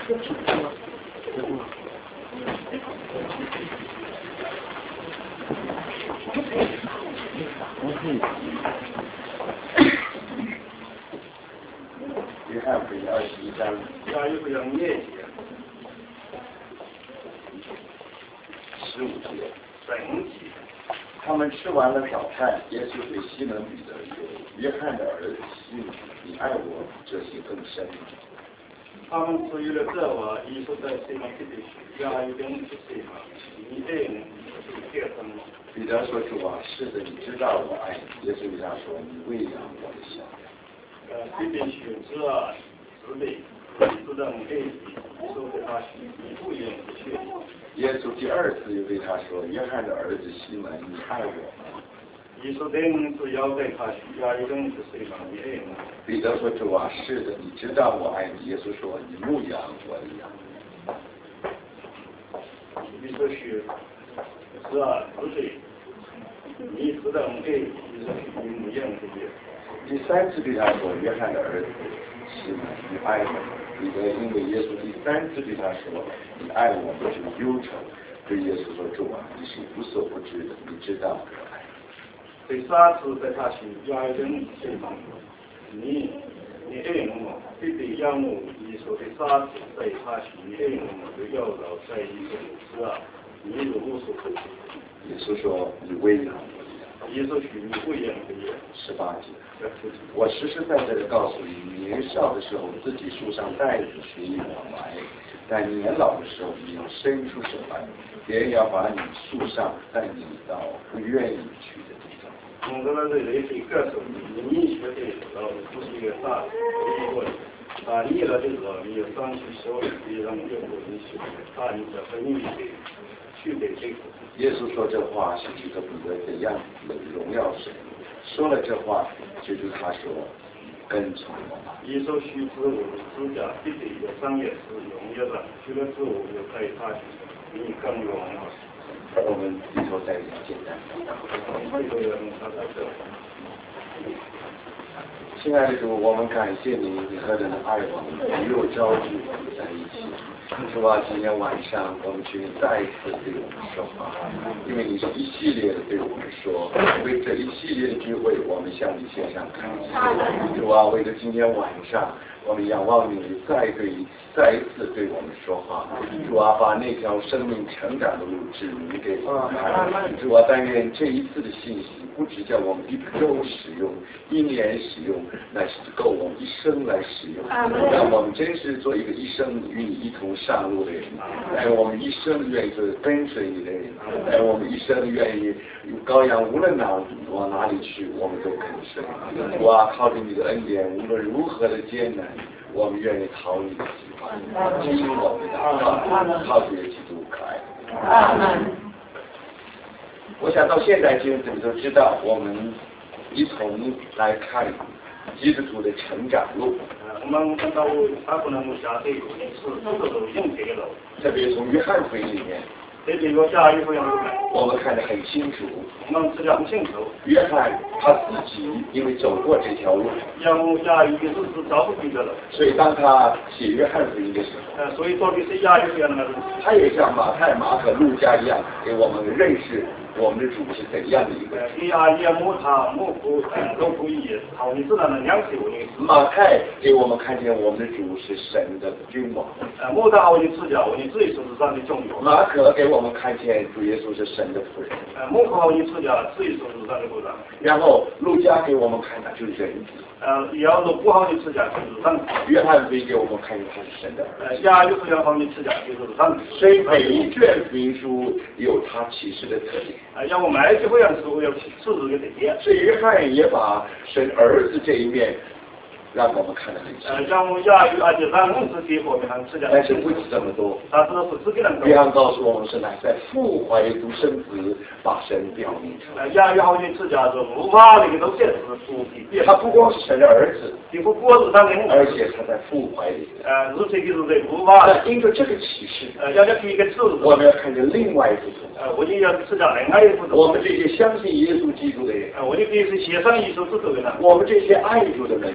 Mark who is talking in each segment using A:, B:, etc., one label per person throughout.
A: 约翰福音21章，
B: 下一个要念
A: 15节。
B: 本节。
A: 他们吃完了早餐，耶稣对西门彼得说：“约翰的儿子西门，你爱我这些更深吗？”
B: 他们出于了这话，耶稣在西门彼得说：“下一个是西门，你爱我是更深吗？”
A: 彼得说：“主啊，是的，你知道我爱你。”耶稣对他说：“你喂养我的小羊。”
B: 彼得说：“是啊，是的，你知道我爱你。”说给他说：“你不言不确。”
A: 耶稣第二次又对他说：“约翰的儿子西门，你爱我吗？”
B: 耶稣then是要对他说：“下一个是西门，你爱我。”
A: 彼得说：“主啊，是的，你知道我爱你。”耶稣说：“你牧养我的羊。”
B: 耶稣说：“是啊，是的，你知道我爱你。”耶稣说：“你牧养我的羊。”
A: 第三次对他说：“约翰的儿子西门，你爱我吗？”彼得因为耶稣第三次对他说：“你爱我，就忧愁。”对耶稣说：“主啊，你是无所不知的，你知道我爱你。”
B: 第三次对他说：“下一个是西门，你爱我吗？”彼得仰慕耶稣第三次对他说：“你爱我吗？”就要到在耶稣是啊，你是无所不知。
A: 耶稣说：“你喂养我的羊。”
B: 耶稣说：“你喂养我的羊。
A: ”18节。我实实在在的告诉你，年少的时候自己束上带子随意往来，但年老的时候你要伸出手来，别人要把你束上，带你到不愿意去的地方。
B: 我们这里是告诉你，你学的时候不是一个大一个打你了的时候，你要上去小一点，让你就不你学大你的分你的去的这个。
A: 耶稣说这话是指着彼得怎样荣耀神。说了这话，就对他说：“跟从我吧。”
B: 耶稣须知我的指甲，必得有商业是荣耀的，去了之后就在他你更荣耀。
A: 我们低头再简单。亲爱的主，我们感谢你，你何等的爱我们，与我招聚我们在一起。主啊，今天晚上我们请你再一次对我们说话，因为你是一系列的对我们说，为这一系列的聚会，我们向你献上感谢。主啊，为了今天晚上，我们仰望你再一次对我们说话。主啊，把那条生命成长的路指明给我们。主啊，但愿这一次的信息不只叫我们一周使用，一年使用，乃是够我们一生来使用。让我们真是做一个一生与你一同上路的人，让我们一生愿意做跟随你的人，让我们一生愿意羔羊无论往哪里去，我们都跟随。主啊，靠着你的恩典，无论如何的艰难，我们愿意讨你的喜欢，听我们的祷告，靠主的基督可爱。我想到现在，今天都知道，我们一同来看基督徒的成长路。
B: 我们看到他不能下这个是这个都用这个了，
A: 特别从约翰福音里面，
B: 这里有下一个样子，
A: 我们看得很清楚。
B: 我们知道很清楚。
A: 约翰他自己因为走过这条路，
B: 要下一个是找不回的了。
A: 所以当他写约翰福音的时候，
B: 所以到底是下一个样的，
A: 他也像马太、马可、路加一样，给我们认识我们的主是怎样的一个人。马太给我们看见我们的主是神的君王。马可给我们看见主耶稣是神的仆人。然后路加给我们看的就是人子。约翰福音给我们看见他是神的儿子。所以每一卷福音书有他启示的特点。所以约翰也把神儿子这一面让我们看得很清楚。但是不止这么多。约翰告诉我们是乃在父怀独生子把神表明出来。他不光是神的儿子，而且他在父怀里。那因着这个启示，我们要看见另外一幅图。我们这些相信耶稣基督的人，我们这些爱主的人，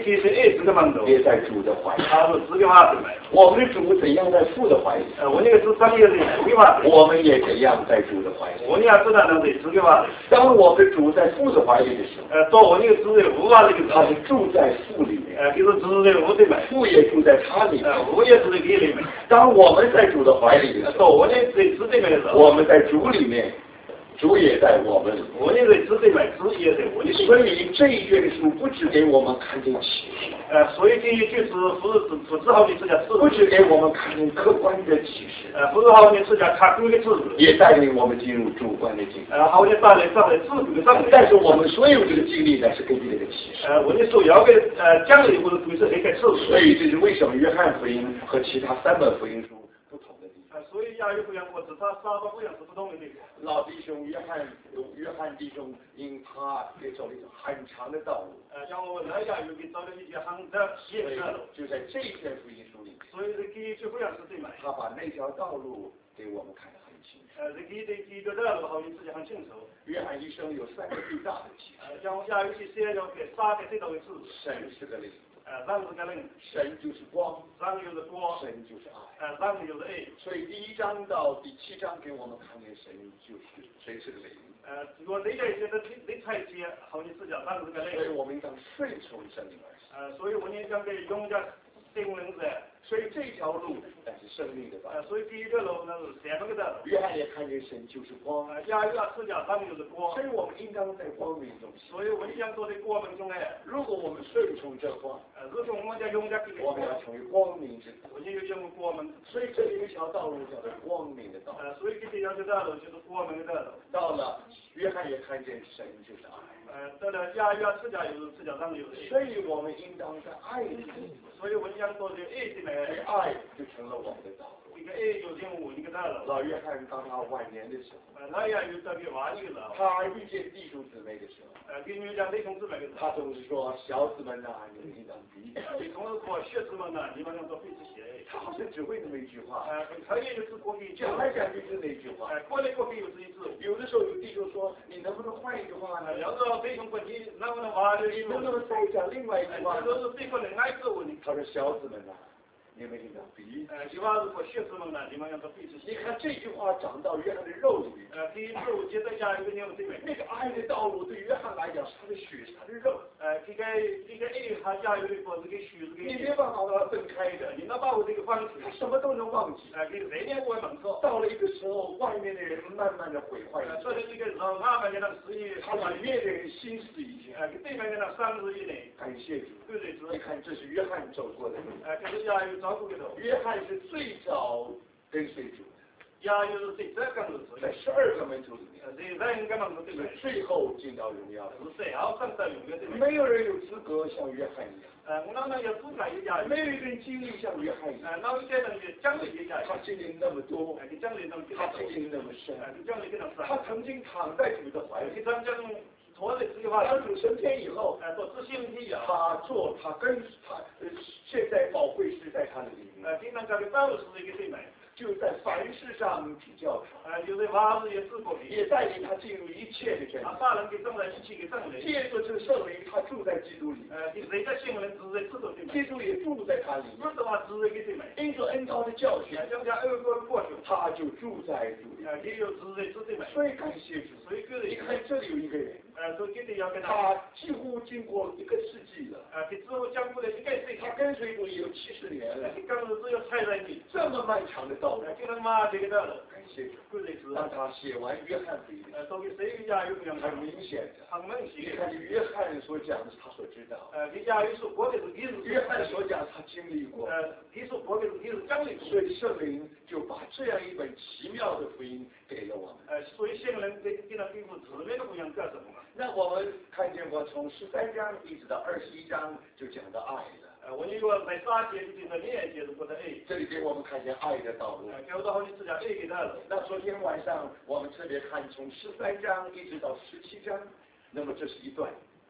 B: 你其实爱这个门头，
A: 也在主的怀里。
B: 他是这个话的。
A: 我们的主怎样在父的怀里？
B: 我那个是专业的这个话。
A: 我们也怎样在主的怀里？
B: 我要知道那是这个话。
A: 当我们主在父的怀里的时候，
B: 到我那个主人无话这个，
A: 他是住在父里面，
B: 就是主人无对面，
A: 父也住在他里面，
B: 我也住在给里面。
A: 当我们在主的怀里的时候，
B: 到我那在主对面的时候，
A: 我们在主里面。主也在我们里，
B: 我认为主对面，主也在我里。
A: 所以这一卷书不只给我们看见启示，
B: 所以这一句是不只好你自家知，
A: 不只给我们看见客观的启示，
B: 不是好你自家看主的知识，
A: 也带领我们进入主观的经历。
B: 好你带来自主的上。
A: 但是我们所有这个经历呢，是根据这个启示。
B: 我的首要的讲理或者不是那个知识。
A: 所以这是为什么约翰福音和其他3本福音书不同的地方。
B: 所以亚约不一样，我只他3个不一样是不同的地方。
A: 老弟兄约翰弟兄，因他也走了一条很长的道路。
B: 像我那亚约给走了一条很长的路，
A: 就在这一篇福音书里面。
B: 所以这第一句不一样是对嘛？
A: 他把那条道路给我们看得很清楚。
B: 这第一个道路好，你自己很清楚。
A: 约翰一生有3个最大的启示。
B: 像亚约去写了给3个最大的事。
A: 神是个灵。
B: 神是个灵。
A: 神就是光。
B: 神就是光。
A: 神就是爱。
B: 神就是爱。
A: 所以第1章到第7章给我们看见神是个灵。
B: 如果这个写的你才写，好你自己神是个灵。
A: 所以我们应当顺从神灵而行。
B: 所以我们讲给用着圣灵在。
A: 所以这条路乃是生命的道路。
B: 所以第一个路呢是什么个道路？
A: 约翰也看见神就是光。
B: 亚约自家神就是光。
A: 所以我们应当在光明中。
B: 所以我们讲做的光明中
A: 如果我们顺从这光，
B: 如果我们要用着这个，
A: 我们要成为光明之子。
B: 我们就用光明。
A: 所以这里有一条道路叫做光明的道路。
B: 所以这条道路就是光明的道路。
A: 到了约翰也看见神就是爱。
B: 到了亚约自家有自家上有。
A: 所以我们应当在爱里。
B: 所以我们讲做的爱里面，
A: 爱就成了我们的道路。
B: 一个爱有任务一个道路。
A: 老约翰当他晚年的时候，
B: 那亚约特别晚年了。
A: 他遇见弟兄姊妹的时候，
B: 跟你讲弟兄姊妹的时候，
A: 他总是说小子们呐，你们应当彼此。
B: 总是说学子们呐，你们要做彼此协。
A: 他好像只会那么一句话。
B: 他也就是过去
A: 讲来讲去是那句话。
B: 过来过去有这一次。
A: 有的时候有弟兄说，你能不能换一句话呢？
B: 要是弟兄问你能不能换的，
A: 你能不能再讲另外一句话？
B: 都是对方的爱子问你。
A: 他说小子们呐，你们应当彼此。
B: 句话是说学子们呐，你们要做彼此。
A: 你看这句话长到约翰的肉里面。
B: 第一肉接着加一个牛对面。
A: 那个爱的道路对约翰来讲是他的血，是他的肉。
B: 这个爱他加有一个这个血，这个。
A: 你没办法把它分开的，
B: 你能把我这个方式，
A: 他什么都能忘记。
B: 给谁呢？我能做。
A: 到了一个时候，外面的人慢慢的毁坏。
B: 这是一个人慢慢给他失忆，
A: 他里面的人心思已经。
B: 给对面给他30亿内。
A: 感谢主。
B: 对对主。
A: 你看，这是约翰走过的路。
B: 这是亚有照顾的路。
A: 约翰是最早跟随主的。
B: 亚有是最早跟随主。
A: 在12个门徒里面。
B: 人跟门徒对面。
A: 最后进到荣耀。
B: 是最后上到荣耀对面。
A: 没有人有资格像约翰一样。
B: 我那有资格一样。
A: 没有一个人经历像约翰一样。
B: 那一些人也讲了一样。
A: 他经历那么多。
B: 他经历
A: 那么深。
B: 他
A: 曾经躺在主的怀里。
B: 他曾经坐在主的怀里。
A: 当主升天以后，
B: 做执行体啊。
A: 他跟他现在宝贵是在他的里面。
B: 经常讲的道是一个对面。
A: 就在凡事上指教他，
B: 就是凡事也治过
A: 也带领他进入一切的真理。
B: 把人给正在一起给正理。
A: 借着这个圣灵，他住在基督里。
B: 谁的信人住在基督里面？
A: 基督也住在他里面。
B: 不是话住在给对面。
A: 因着恩高的教训，
B: 将家2个过去，
A: 他就住在主里。
B: 也有住在主里面。
A: 所以感谢主。
B: 所以个人，
A: 你看这里有一个人，
B: 所以要跟
A: 他几乎经过1个世纪了。
B: 给之后讲过了1个世纪。
A: 他跟随主也有70年了。
B: 刚是只有才在你
A: 这么漫长的道路。
B: 就能嘛这个道路。
A: 感谢主。当他写完约翰福音，
B: 都给谁家有
A: 很明显的。
B: 很明显。
A: 你看约翰所讲的是他所知道。
B: 你家有所过的是你是。
A: 约翰所讲他经历过。
B: 你所过的是你是经历过。
A: 所以圣灵就把这样一本奇妙的福音给了我们。
B: 所以圣灵给他吩咐指明的不一样干什么？
A: 那我们看见过从13章一直到21章就讲到爱了。
B: 我一个在3节里的2节是过的爱。
A: 这里给我们看见爱的道路。
B: 给我到好你自家爱给他了。
A: 那昨天晚上我们特别看从13章一直到17章，那么这是一段。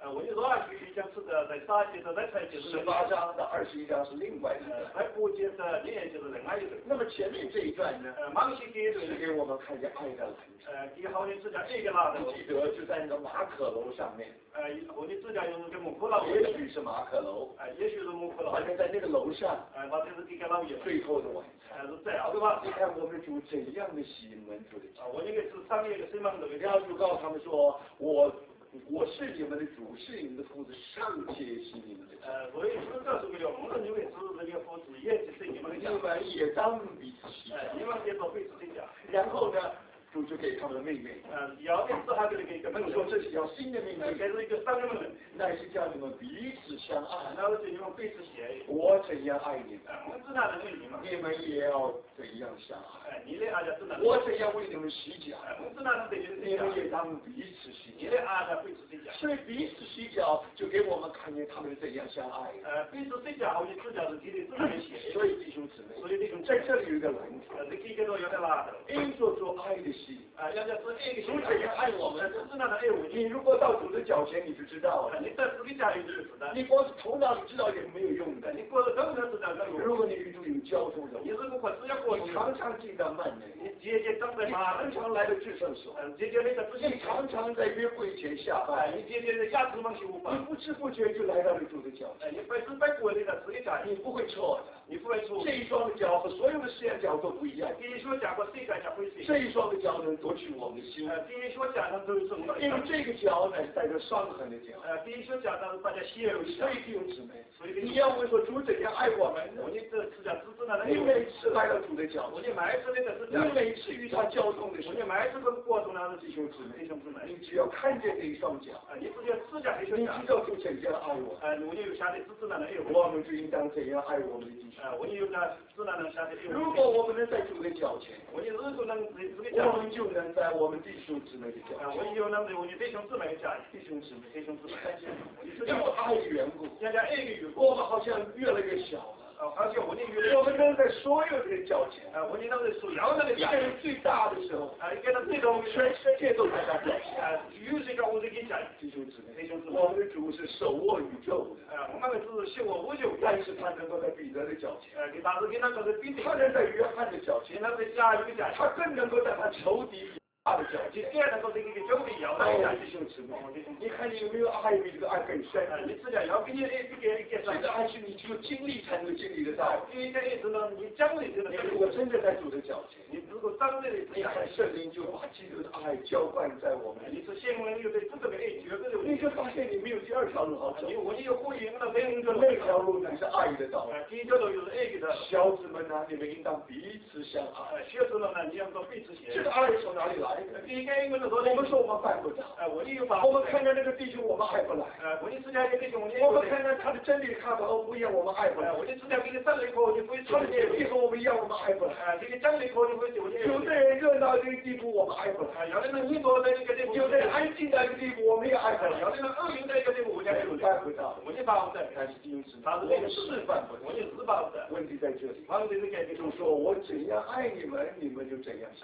B: 我就说去讲是的，在撒节的在才节是
A: 18章到21章是另外一段，
B: 在不节的年就是另外一个。
A: 那么前面这一段呢，
B: 芒西给
A: 是给我们看见爱的蓝图。
B: 给好你指甲一个拉的，
A: 记得就在那个马可楼上面。
B: 后你指甲用个木刻老爷，
A: 也许是马可楼，
B: 也许是木刻老
A: 反正在那个楼上，
B: 把这是给个老爷，
A: 最后的晚餐，
B: 是这样对吧？
A: 你看我们主怎样的吸引门徒的脚。
B: 我那个是上面一个谁忙的？
A: 然后主告诉他们说，我是你们的主，是你们的夫子，尚且吸你们的脚。
B: 所以是这是为了我们认为是这个夫子，也是你们的脚。
A: 你们也当彼此吸。
B: 你们也都彼此的脚。
A: 然后呢？主就给他们的命令，
B: 要的是他给一个命令，
A: 说这是条新的命令，
B: 这是一个新的命令，
A: 乃是叫你们彼此相爱，
B: 然后就你们彼此协议。
A: 我怎样爱你们，
B: 我知道的你们，
A: 你们也要怎样相爱。
B: 你的爱家知道。
A: 我怎样为你们洗脚，
B: 我知道的
A: 你们也当彼此洗脚。
B: 你的爱家彼此洗脚。
A: 所以彼此洗脚就给我们看见他们怎样相爱。
B: 彼此洗脚，你指甲是你的自己协议。
A: 所以弟兄姊妹，
B: 所以弟兄
A: 在这里有一个蓝图，
B: 这几个都有点拉的。
A: 因着做爱的心，
B: 要叫。主
A: 怎样爱我们？
B: 是那的爱我。
A: 你如果到主的脚前，你就知道了。
B: 你在自己家里就知道。
A: 你光是头脑里知道也没有用的。
B: 你过了头脑知道没有用。
A: 如果你与主有交通的，
B: 你如果只要过，
A: 你常常进到慢门，
B: 你节节长在马，
A: 常常来到至圣所，
B: 节节那个
A: 你常常在约会前下拜，
B: 你节节的牙齿忙修吧，
A: 你不知不觉就来到了主的脚前。
B: 你百分百过那个自己家，
A: 你不会错的，
B: 你不会错。
A: 这一双的脚和所有的世界脚都不一样。
B: 第一双脚和世界脚不一样。
A: 这一双的脚能夺取我们的心。
B: 第一双脚上都是什么？
A: 因为这个脚呢是带着伤痕的脚。
B: 第一双脚上是大家血流。
A: 所以弟兄姊妹，
B: 所以
A: 你要问说主怎样爱我们？
B: 你这指甲指那的。
A: 你每次来到主的脚，
B: 你每次那个指甲，
A: 你每次与他交通的时候，
B: 你每次跟过程当中
A: 弟兄姊妹，
B: 弟兄姊妹，
A: 你只要看见这一双脚，
B: 你只要指甲一双脚，
A: 你知道主怎样爱我。
B: 我有下的指那的爱
A: 我们就应当怎样爱我们的弟兄。
B: 我有那指那能下的。
A: 如果我们能在主的脚前，
B: 我如果能这个
A: 我们就能在我们弟兄姊妹的脚前。
B: 我有能在我的弟兄姊妹家，
A: 弟兄姊妹，
B: 弟兄姊妹，
A: 因为爱的缘故，
B: 人家爱的缘故，
A: 我们好像越来越小了。
B: 好像我
A: 们能在所有的脚前，
B: 我们能在所有的
A: 一个人最大的时候，
B: 一个人最终
A: 全世界都在他脚前。
B: 有这个我这个讲，
A: 弟兄姊妹，我们的主是手握宇宙的，
B: 我们的主是手握宇宙，
A: 但是他能够在彼得的脚前，
B: 但是给那个是彼得，
A: 他能在约翰的脚前，
B: 他在加一个讲，
A: 他更能够在他仇敌他的脚前，
B: 第二能够这个兄弟要来
A: 弟兄姊妹，你看你有没有爱比这个爱更深？
B: 你自己要给你一个
A: 这个爱是你只有经历才能经历得到。
B: 一个意思呢，你将来就能。
A: 你如果真的在主的脚前，
B: 你如果真的
A: 你看圣灵就把基督的爱浇灌在我们。
B: 你是心灵有对这个爱绝对的，
A: 你就发现你没有第二条路好走。
B: 你有呼应的没有的
A: 那条路乃是爱的道路。
B: 第一条路就是爱的。
A: 小子们啊，你们应当彼此相爱。
B: 学子们呢，你要做彼此相爱。
A: 这个爱从哪里来的？
B: 第一个。我
A: 们说我们办不到，我们看看那个弟兄，我们爱不来。我们看看他的真理看法和不一样，我们爱不来。他的真理和我们一样，我们爱不来。有的人热闹这个地步，我们爱不来；有的人安静的这个地步，我们也爱不来；有的人恶名的这个地步，我们也办不到。但是弟兄姊妹，我们是办不到。问题在这里，就说我怎样爱你们，你们就怎样。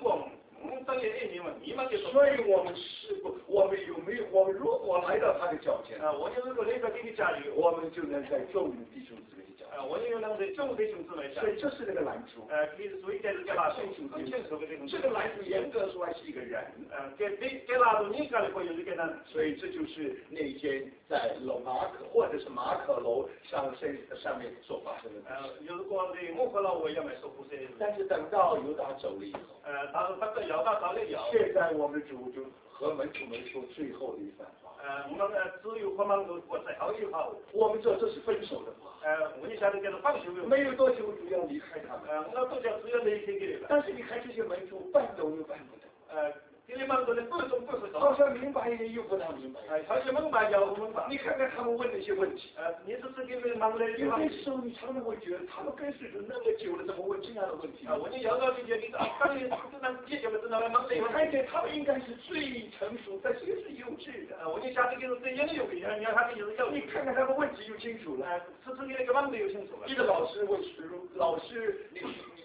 A: 所以我们是不，我们有没有？我们如果来到他的脚前，我们就能在众弟兄姊妹的脚前。所以这是那个拦阻。这个拦阻严格说来是一个人。所以这就是那天在马可或者是马可楼上面所发生的事。但是等到犹大走了以后，现在我们的主就和门徒们说最后的一番话。我们这是分手的话。没有多久主要离开他们。但是你看这些门徒办都又办不到。好像明白又不大明白。你看看他们问那些问题。有些时候你常常会觉得他们跟随主那么久了，怎么问这样的问题？你看见他们应该是最成熟，但是也是幼稚的。你看看他们问题就清楚了。一个老师问老师，你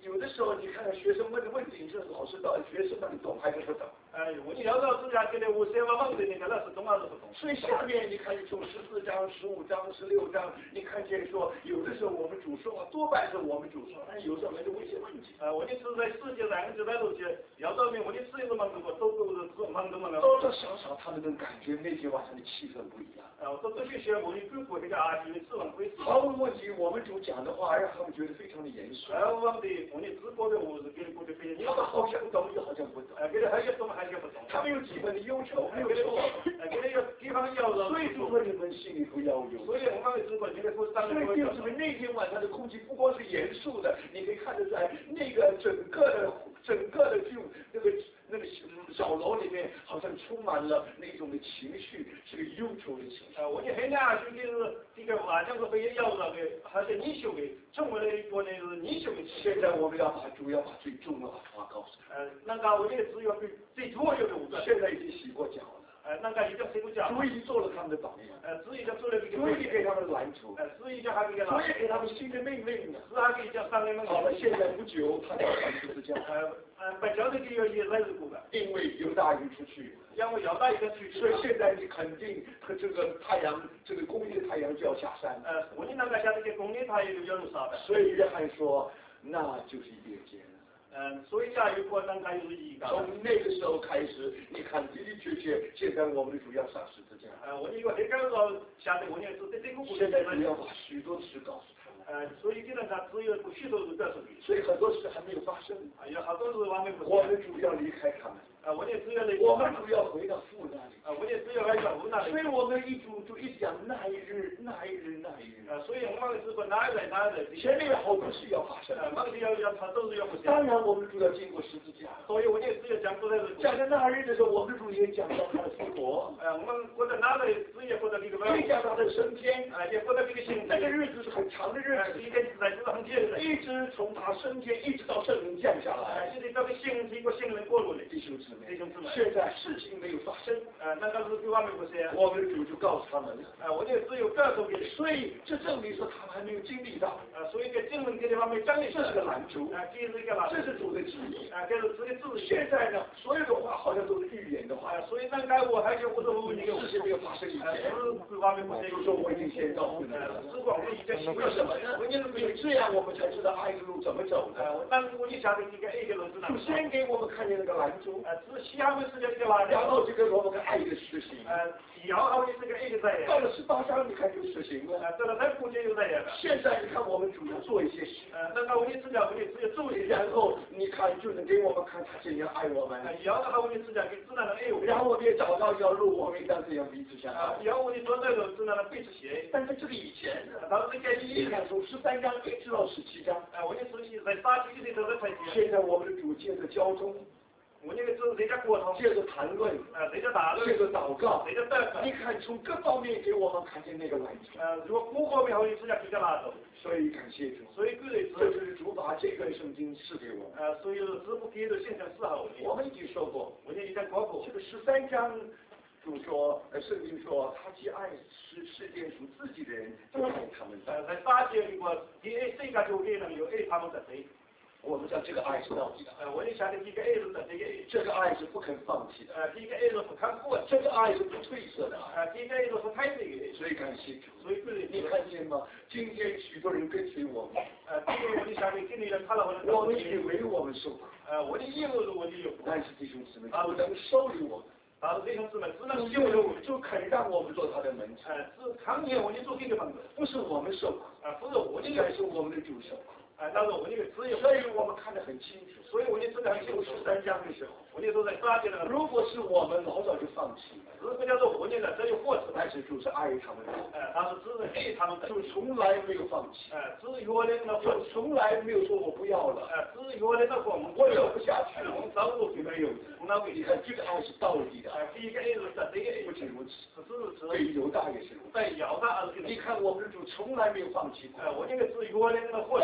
A: 有的时候你看看学生问的问题，是老师到底学生们懂还是不懂？
B: 我你要到自家给的我先问的，你看那是懂还是不懂？
A: 所以下面你看从14章、15章、16章，你看见说有的时候我们主说多半是我们主说，但有时候还是问一些问题。
B: 我的是在世界上就在路去，要到明我的自由的忙着我都是忙着嘛。
A: 多多少少他们能感觉那天晚上的气氛不一样。
B: 我都去学我的中国这个阿兄的智文会。
A: 毫无问题，我们主讲的话让他们觉得非常的严肃。
B: 我们的直播的我是给过的非常。
A: 他们好像懂又好像不懂。
B: 给的还是懂还是不懂。
A: 他们有几分的忧愁，没有错。
B: 给的有地方要了。
A: 所以主说你们心里不要忧。
B: 所以我们的直播现在不上。
A: 所以弟兄姊妹，那天晚上的空气不光是严肃的，你可以看得出来，那个整个的就那个小楼里面，好像充满了那种的情绪，是个忧愁的情绪。
B: 我的很两兄弟是这个晚上是被要了的，还是你修的，成为了一个那是你修的。
A: 现在我们要把最重要的话告诉他。
B: 那个我的只有最重要的五个。
A: 现在已经洗过脚了。
B: 那个已经睡过觉。
A: 主已经做了他们的榜样。
B: 主已经做了这个。
A: 主已经给他们蓝图。
B: 主已经还给他。
A: 主也给他们新的命令了。
B: 主还给讲上面。
A: 好了，现在不久他要上十字架。
B: 不晓得这个也来日过的。
A: 因为犹大人出去。
B: 因为犹大人出去。
A: 所以现在你肯定和这个太阳，这个公义的太阳就要下山。
B: 我们那个下这个公义太阳就要下的。
A: 所以约翰说，那就是夜间。
B: 所以下一个大概就是一个。
A: 从那个时候开始，你看的的确确，现在我们的主要上十字架。
B: 我一个这个下的我也是这个。
A: 现在主要把许多事告诉他们。
B: 所以基本上只有许多事告诉你。
A: 所以很多事还没有发生。
B: 有好多事还没。
A: 我们主要离开他们。
B: 我也只有那。
A: 我们主要回到父那里。
B: 我也只有回到父那里。
A: 所以我们一讲那一日。
B: 所以我们是说哪一日。
A: 前面有好多事要发生。
B: 忙是要他都是要不行。
A: 当然我们主要经过十字架。
B: 所以我也只有讲过来是。
A: 讲到那日的时候，我们主也讲到他的复活。
B: 我们过到哪里只也过到这个。
A: 也讲到他的升天。
B: 也过到这个星。
A: 那个日子是很长的日子。
B: 一个在这很近的。
A: 一直从他升天，一直到圣灵降下来。
B: 一直到个星一个星人过路的。
A: 弟兄姊妹。
B: 现
A: 现在事情没有发生。
B: 那个是对外面不是。
A: 我们主就告诉他们了。
B: 我也只有告诉你。
A: 所以这证明说他们还没有经历到。
B: 所以这经文给你方面讲的。
A: 这是个拦阻。
B: 这是一个拦阻。
A: 这是主的旨意。
B: 这是主的旨意。
A: 现在呢，所有的话好像都是预言的话。
B: 所以那个我还是我说那个
A: 事情没有发生以前。
B: 对外面不是。
A: 就说我已经先告诉你了。
B: 时光我已经习惯
A: 什么呢？因为这样我们才知道爱的路怎么走的。
B: 但是我一下子这个爱的路知道。
A: 就先给我们看见那个拦阻。
B: 是西汉的时间这个拦阻。
A: 然后就给我们个爱的实行。
B: 然后这个爱的在。
A: 到了18章，你看就实行了。
B: 到了在估计又在了。
A: 现在你看我们主要做一些事。
B: 那个我们只要做一些。
A: 然后你看就能给我们看他怎样爱我们。
B: 要的话我们只要给只能爱我们。
A: 然后我们也找到要路，我们应当这样彼此相爱。
B: 然后我们做这个只能彼此协议。
A: 但是这个以前呢？
B: 他这个
A: 你看从13章一直到17章。
B: 我们实习在8集里头在才。
A: 现在我们的主借着教宗。
B: 我那个是这个过程，
A: 借着谈论，
B: 这个谈论，
A: 借着祷告，
B: 这个祷告，
A: 你看从各方面给我们看见那个拦阻。
B: 如果各方面好，你是要这个拿走。
A: 所以感谢主。
B: 所以各位，
A: 这就是主把这段圣经赐给我们。
B: 所以只不给的现象是好的。
A: 我们已经说过，
B: 我们已经讲过，
A: 这个13章。主说，圣经说，他既爱世间属自己的人，就爱他们。
B: 在8节里边，第这个就给人有爱他们的谁？
A: 我们知道这个爱是到底的。
B: 我也晓得这个爱是的，
A: 这个爱是不肯放弃的。
B: 这个爱是不看破的。
A: 这个爱是不褪色的。
B: 这个爱是不太这个。
A: 所以感谢主。
B: 所以
A: 你看见吗？今天许多人跟随我们。
B: 今天我的晓得今天人看了
A: 我们以为我们受苦。
B: 我的义务是我的义务。
A: 但是弟兄姊妹，不能收留我们。
B: 但是弟兄姊妹只能
A: 救了我们，就肯让我们做他的门徒。
B: 是看见我们做这个门徒，
A: 不是我们受苦，
B: 不是我的，
A: 该是我们的主受苦。
B: 但是我那个只有，
A: 所以我们看得很清楚。
B: 所以我就知道
A: 从13章的时候，
B: 我那时候在8节了。
A: 如果是我们老早就放弃了，
B: 如果叫做我念的，这就过去了。
A: 但是主是爱他们的，
B: 他是只是爱他们的，
A: 就从来没有放弃。
B: 只约人的，
A: 就从来没有说我不要了。
B: 只约人的光，
A: 我走不下去了，
B: 我走路就没有。那
A: 你看这个爱是道理的。
B: 第一个爱是真的爱，
A: 不仅如此，
B: 是
A: 对犹大也是如此。
B: 对犹大
A: 你看我们的主从来没有放弃过。
B: 我那个是约人的，
A: 到了最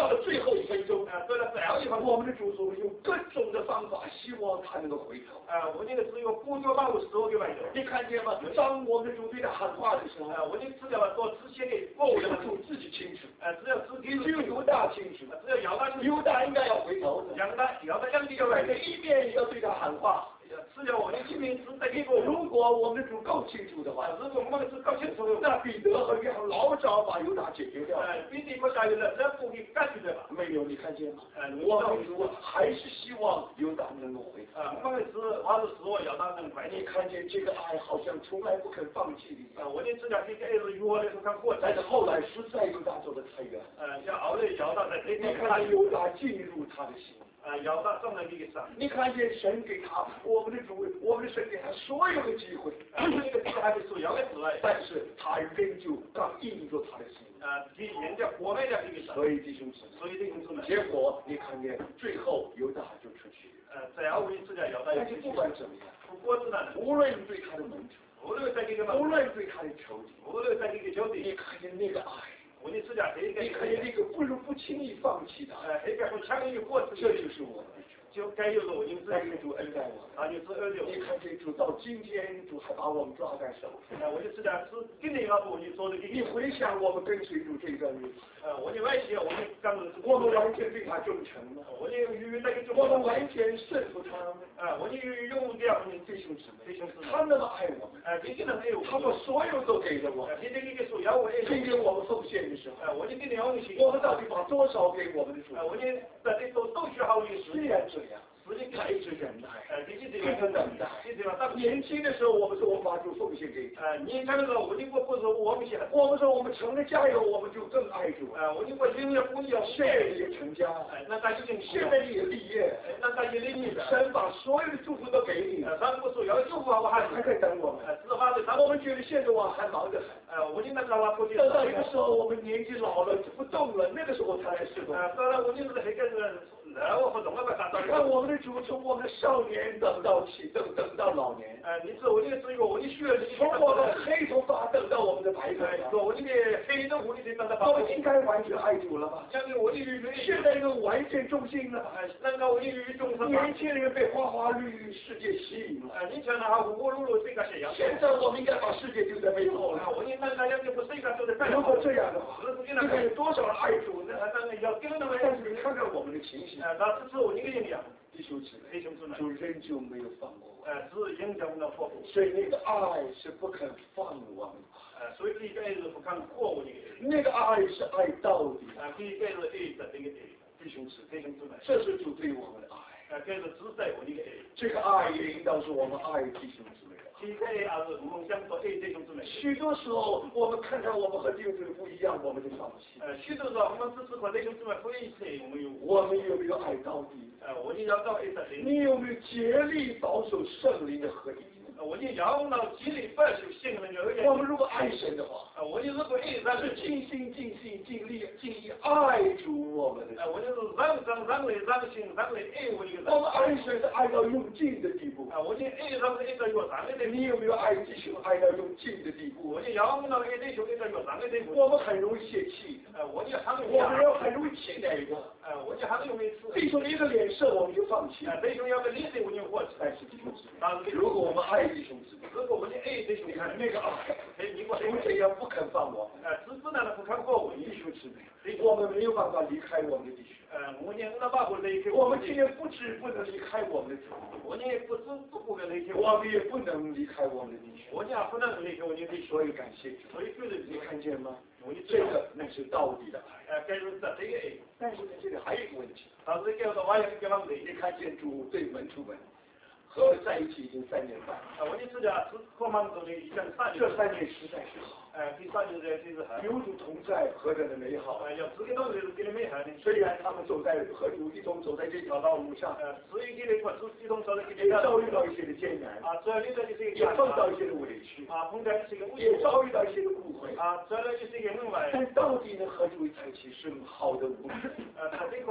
A: 后一分钟，
B: 做了最后一分钟，
A: 我们的主说用各种的方法，希望他能够回头。
B: 我那个只有不就把我10个外头，
A: 你看见吗？当我们的主对他喊话的时候，
B: 我就知道做这些的，
A: 我们的主自己清楚，
B: 只要自己
A: 只有犹大清楚，
B: 只要犹大清楚，
A: 犹大应该要回头的，
B: 犹大两地要
A: 在一面要对他喊话。
B: 只要我的清明是在一个，
A: 如果我们的主够清楚的话，
B: 如果我们是够清楚的，
A: 那彼得和约翰老早把犹大解决掉。
B: 彼得和下有了，这不给干去对吧？
A: 没有，你看见吗？我们主还是希望犹大能够回头。
B: 我们是我要他能快。
A: 你看见这个爱好像从来不肯放弃的。
B: 我就知道这个爱是约的是看过，
A: 但是后来实在犹大走得太远。
B: 要后来犹大在这
A: 你看见犹大进入他的心。
B: 犹大中了这个伤。
A: 你看见神给他，我们的主，我们的神给他所有的机会，
B: 这个还是首要的之外，
A: 但是他仍旧刚硬着他的心。
B: 给人家活埋了这个伤。
A: 所以弟兄姊妹，
B: 所以弟兄姊妹，
A: 结果你看见最后犹大就出去。
B: 最后一次的犹大，
A: 但是不管怎么样，
B: 我知道，
A: 无论对他的盟主，
B: 无论在这个，
A: 无论对他的仇敌，
B: 无论在这个仇敌，
A: 你看见那个爱。
B: 我就知道这个，
A: 你看见那个不轻易放弃的，
B: 这个不强于过，
A: 这就是我们的主，
B: 就该有我因
A: 但是主恩待我，
B: 就是恩待我。
A: 你看这主到今天，主还把我们抓在手上，
B: 我就知道是今年要我就做这个。
A: 你回想我们跟随主这段日子，
B: 我就外些，
A: 我们完全对他忠诚了，
B: 我就与那个
A: 我们完全顺服他，
B: 我就拥这样的
A: 弟兄姊妹，
B: 弟兄姊妹，
A: 他那么爱我们，
B: 这个人爱我，
A: 他把所有都给了我，
B: 今天这个说要我爱，
A: 今天我们奉献的时候，
B: 我就给你用心，
A: 我们到底把多少给我们的主？
B: 我就在这都学好意思，
A: 虽然这样。
B: 他
A: 一直忍耐，
B: 一直
A: 等待。年轻的时候，我们说我把主奉献给你。
B: 年轻的时候，我不说我们
A: 说我们成了家以后，我们就更爱主。
B: 我领了婚姻，
A: 现在也成家，
B: 那他已经
A: 现在也立业，
B: 那他也立业了。
A: 神把所有的祝福都给你，
B: 他不说要祝福我还
A: 在等我们。我们觉得现在我还忙着很。
B: 我那个我
A: 等到那个时候，我们年纪老了不动了，那个时候才来侍奉。
B: 当然，我就是那个我不懂了吧？
A: 你看我们的主从我们的少年等到老年。
B: 你说我这个是一个我的血历，
A: 从我们黑头发等到我们的白头发。
B: 我这个黑的我的等到
A: 我们应该完全爱主了吧？现在人完全忠心了。
B: 难道我的语忠心？
A: 年轻人被花花绿绿世界吸引了。
B: 你瞧那糊糊碌碌这个谁呀？
A: 现在我们应该把世界丢在背后了。
B: 我你看大家就不是一个都在
A: 如果这样的话，你看有多少人爱主呢？
B: 当然要跟他们。
A: 但是你看看我们的情形。
B: 那这是我一个人呀。
A: 弟兄姊妹，主仍旧没有放过我。
B: 是影响了佛。
A: 所以那个爱是不肯放忘。
B: 所以这个爱是不肯过我的。
A: 那个爱是爱到底。
B: 这个是爱的这个
A: 弟兄姊妹，这是主对我们的爱。
B: 这是只在我的爱。
A: 这个爱也应当是我们爱弟兄姊妹的。
B: 这个爱还是梦想说爱弟兄姊妹。
A: 许多时候我们看看我们和弟兄姊妹不一样，我们就放弃。
B: 许多时候我们只是和弟兄姊妹不一起，
A: 我们有没有爱到底？
B: 我就要到爱的灵。
A: 你有没有竭力保守圣灵的合一？
B: 我就要到极力保守圣灵的合一。
A: 我们如果爱神的话，
B: 我就如果爱他
A: 是尽心尽性尽力尽意爱主我们的。
B: 我就是让心让来爱我一个人。
A: 我们爱神是爱到用尽的地步。
B: 我就爱他是爱到有上的。
A: 你有没有爱弟兄爱到用尽的地步？
B: 我就要到爱弟兄爱到有上的地步。
A: 我们很容易泄气。
B: 我就
A: 很容易气馁的。
B: 我就很容易吃。
A: 弟兄一个脸色我们就放弃。
B: 弟兄要个脸色我就放弃。
A: 但是弟兄姊妹，如果我们爱弟兄姊妹，
B: 如果我们爱弟兄，
A: 你看那个爱，主怎样不肯放我们？
B: 只是呢不肯放我们
A: 弟兄姊妹，我们没有办法离开我们的弟兄。我们今天不止不能离开我们的主，我们也不能离开我们的弟兄。所以感谢主。你看见吗？这个那是到底的爱。但是呢，这里还有一个问题。你看见主对门徒们和在一起已经3年半。
B: 我就知道是和忙中的一件3年。
A: 这3年实在是好。
B: 第3年就是好。
A: 有主同在，何等的美好！
B: 要自己都是给你美好的。
A: 虽然他们和主一同走在这条道路上，
B: 所以给你不是一同走在这
A: 也遭遇到一些的艰难
B: 主要遇到就是
A: 也碰到一些的委屈
B: 碰到一些的
A: 也遭遇到一些的误会
B: 主要就是一个另外。
A: 但到底呢，和主在一起是好的无比。
B: 他这个只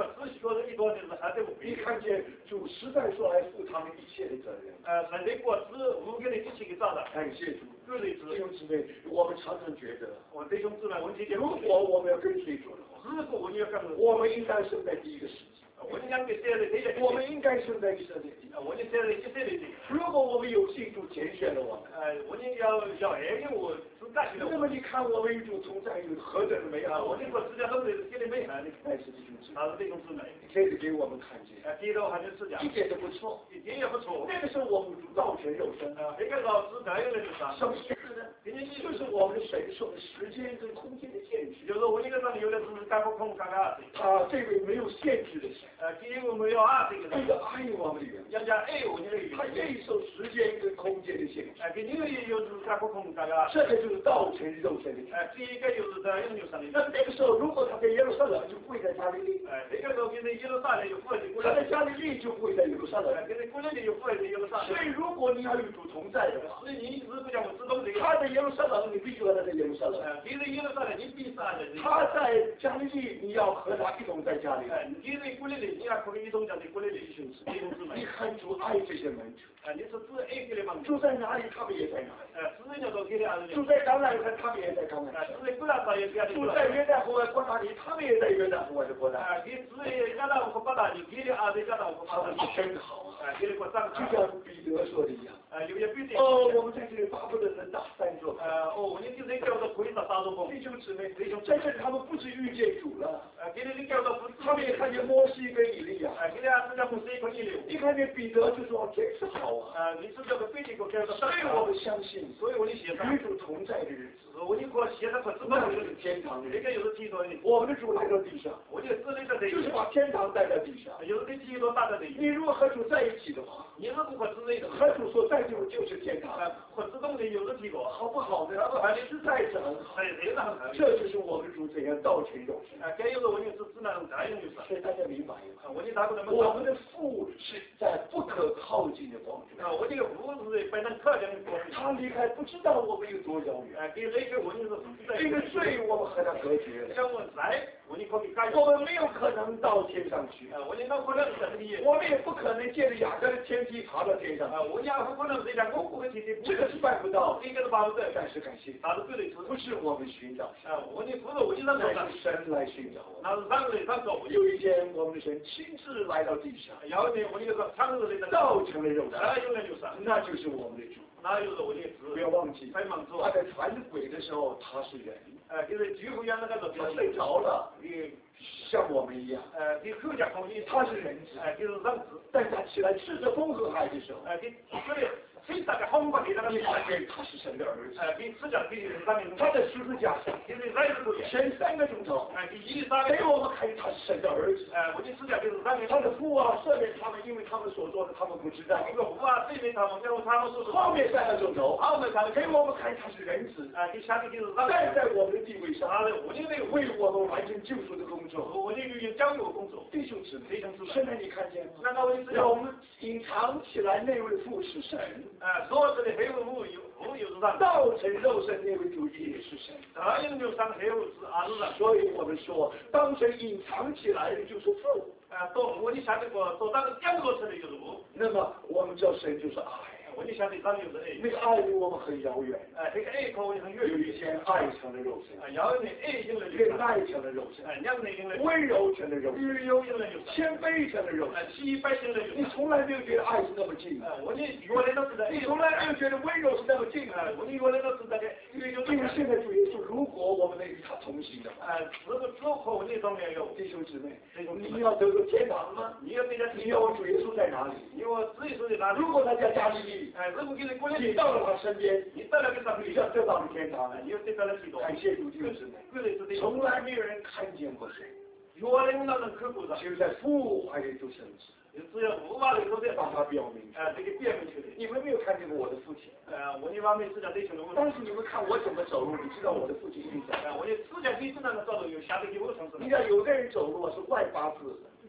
B: 说的一多就是还得不
A: 你看见主实在说来负他们一切的责任。
B: 神的国是无给你一起给造的。
A: 感谢主。
B: 弟
A: 兄姊妹，我们常常觉得，
B: 我弟兄姊妹，我今天
A: 如果我们要跟随主的话，
B: 如果我们要跟随，
A: 我们应该生在第一个世纪。
B: 我们讲给谁的？
A: 我们应该生在以色列地。
B: 我们谁的？以色列地。
A: 如果我们有信主拣选了我们，
B: 我们要爱我是干去了。
A: 那么你看我们与主同在有何等的美好！
B: 我们说世界上的给你美好的，
A: 那是弟兄姊妹，
B: 那是弟兄姊妹，
A: 这个给我们看见。
B: 记得还是是讲，
A: 一点都不错，
B: 一点也不错。
A: 那个时候我们主道成肉身
B: 那个老师这样的就是
A: 什么意思呢？就是我们的神受的时间跟空间的限制。
B: 就是我一个人有的是干不空干干。
A: 他这位没有限制的神。
B: 第一个没有啊，这个
A: 这个爱我们的人，
B: 人家爱我们的人，
A: 他愿意受时间跟空间的限制。
B: 给你们也有是干不空干干。
A: 这个就是道成肉身的。
B: 第一个就是在用上的。
A: 那个时候，如果他在耶路撒冷，就跪在加利利。
B: 那个时候跟着耶路撒冷就跪在。
A: 他在加利利就跪在耶路撒冷。
B: 跟着跪在就跪在耶路撒冷。
A: 所以，如果你要与主同在的话，
B: 所以你一直不讲我知道这个。
A: 他在耶路撒冷，你必须和他在耶路撒冷。
B: 跟着耶路撒冷，你必须按着。
A: 他在加利利，你要和他一同在加利利。
B: 你在加利利，你要和一同讲的加利利兄弟兄姊妹。
A: 你看主爱这些门徒。
B: 你是只爱给的门徒。
A: 住在哪里，他们也在哪里。
B: 只要都给的儿子。
A: 住在橄榄山，他们也在橄榄山。
B: 住在古兰山也给的。
A: 住在约旦河外过那里，他们也在约旦河外的过那里。
B: 给住在约旦河过那里，给的儿子约旦河过那里。
A: 真好啊！
B: 给的过长。
A: 就像彼得说的一样。
B: 有些彼得。
A: 我们在这里巴不得能打3座。
B: 你就是叫做可以打3座工。
A: 弟兄姊妹，在这里他们不止遇见主了，
B: 给你叫做不。
A: 他们也看见摩西跟以利亚。
B: 给的儿子叫摩西跟以利亚。
A: 一看见彼得就说真是好啊！
B: 你是叫做彼得个叫做。
A: 所以我们相信，
B: 所以我们写上
A: 与主同在的日子，
B: 我们可写上可知道
A: 那就是天堂的日子。
B: 这个有的提多的。
A: 我们的主来到地上，
B: 我就知道这个。
A: 就是把天堂带到地上。
B: 有的提多大的的。
A: 你如果和主在一起的话，
B: 你如果和主在一起，
A: 和主所在地方就是天堂。
B: 和自动的有的提多，
A: 好不好呢？实在是很好。这就是我们主怎样道成肉身。
B: 该有的我就是只能这样就是。
A: 所以大家明白吗？
B: 我
A: 们的父是在不可靠近的光中。
B: 我这个父是非常可见的光中。
A: 他离开不知道我们有多遥远。
B: 给那个我就是
A: 这个罪我们和他隔绝了。
B: 像我在，我可以改。
A: 我们没有可能到天上去。
B: 我不可能神力。
A: 我们也不可能借着雅各的天梯爬到天上。
B: 我也不可能这样公布的天梯。
A: 这个是办不到。
B: 这个是办不到。
A: 但是感谢。
B: 他是对的。
A: 不是我们寻找。
B: 我不是我经常说的。
A: 是神来寻找我。
B: 那是上来上走。
A: 有一天我们的神亲自来到地上。
B: 有一天我那个上日的
A: 道成了肉身。
B: 那
A: 就是我们的主。
B: 那就是我的主。
A: 不要忘记。
B: 太忙住。
A: 他在传鬼的时候他是人。
B: 就是聚会员那个
A: 他睡着了。像我们一样。
B: 给客家口音。
A: 他是人子。
B: 就是人子。
A: 但他起来斥责风和海的时候。
B: 谁大概轰过你那个？
A: 你看见他是神的儿子。
B: 给吃讲给上面。
A: 他在十字架上。
B: 就是人子。
A: 前3个钟头。
B: 第1、3个。
A: 给我们看见他是神的儿子。
B: 我就吃讲就是上面。
A: 他的父啊，赦免他们，因为他们所做的，他们不知道。
B: 这个父啊，赦免他们，因为他们所做的。
A: 后面3个钟头。
B: 后面3个。
A: 给我们看他是人子。
B: 给下面就是
A: 站在我们的地位上。
B: 我就没有
A: 为我们完成救赎的工作。
B: 我就有教育工作。
A: 弟兄姊妹。现在你看见吗？
B: 难道我
A: 们隐藏起来那位父是神。
B: 所有的黑父有是上。
A: 道成肉身那位主也是神。
B: 有上黑父是儿子。
A: 所以我们说，当神隐藏起来的就是父。
B: 我就想这个，当降落出来就是父。
A: 那么我们知道神就是爱。
B: 我就想这上就是爱。
A: 那个爱离我们很遥远。
B: 这个爱和我很远。
A: 有一天爱成了肉身。
B: 有一天爱成了肉身。
A: 忍耐成了肉身。温柔成了肉身。谦卑成了肉身。你从来没有觉得爱是那么近。你从来没有觉得温柔是那么近。因为现在主耶稣，如果我们能与他同行的话，弟兄姊妹，你要得到天堂吗？你要我主耶稣在哪里？如果他在加利利，你到了他身边，你就要得到了天堂。感谢主弟兄姊妹，从来没有人看见过谁。就在父怀里就生子。
B: 只要父把里头在
A: 把它表明
B: 这个表明出来。
A: 你们没有看见过我的父亲。
B: 我一方面是讲对兄弟。
A: 但是你们看我怎么走路，你知道我的父亲一定走。
B: 我的思想对自然的走路有相对的不同。
A: 你看有的人走路是外八字。